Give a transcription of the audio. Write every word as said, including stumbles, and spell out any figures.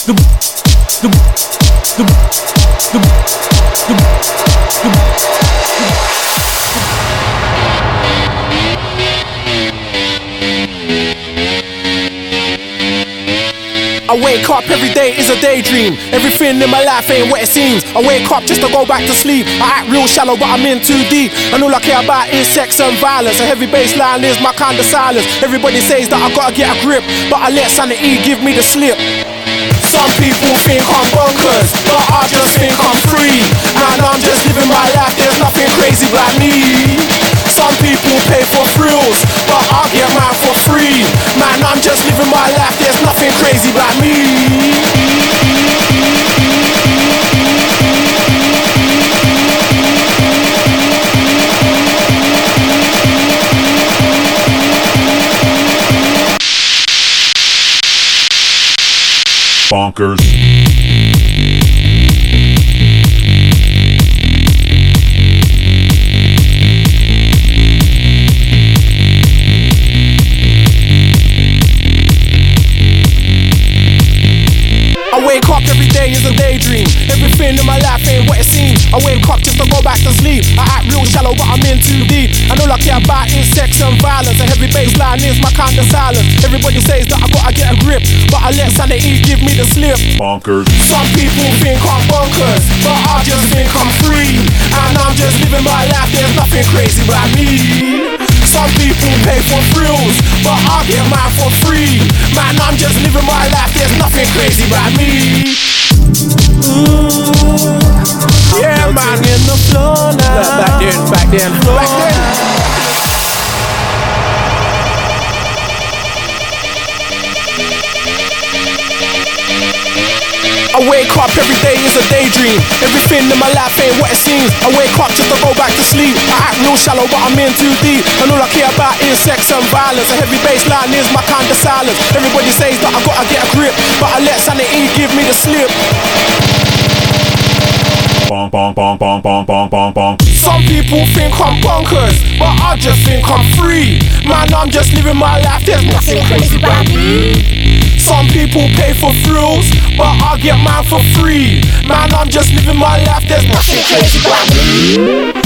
I wake up every day is a daydream. Everything in my life ain't what it seems. I wake up just to go back to sleep. I act real shallow but I'm in too deep. And all I care about is sex and violence. A heavy bass line is my kind of silence. Everybody says that I gotta get a grip, but I let sanity give me the slip. Some people think I'm bonkers, but I just think I'm free. Man, I'm just living my life, there's nothing crazy about me. Some people pay for thrills, but I get mine for free. Man, I'm just living my life, there's nothing crazy about me. Bonkers. I wake up every day is a daydream. Everything in my life ain't what it seems. I wake up just to go back to sleep. I act real shallow but I'm in too deep. And all I care about is sex and violence. A heavy bass line is my kind of silence. Everybody says that I gotta get a grip, but I let sanity give me the slip. Bonkers. Some people think I'm bonkers, but I just think I'm free. And I'm just living my life, there's nothing crazy about me. Some people pay for thrills, but I get mine for free. Man, I'm just living my life, there's nothing crazy about me. Ooh, yeah, man, in the floor now. Look, back then, back then, back then. I wake up every day is a daydream. Everything in my life ain't what it seems. I wake up just to go back to sleep. I act real shallow but I'm in too deep. And all I care about is sex and violence. A heavy bass line is my kind of silence. Everybody says that I gotta get a grip, but I let sanity give me the slip. Bonk, bonk, bonk, bonk, bonk, bonk, bonk, bonk. Some people think I'm bonkers, but I just think I'm free. Man, I'm just living my life, there's nothing crazy about me. Some people pay for thrills, but I get mine for free. Man, I'm just living my life, there's nothing crazy about me.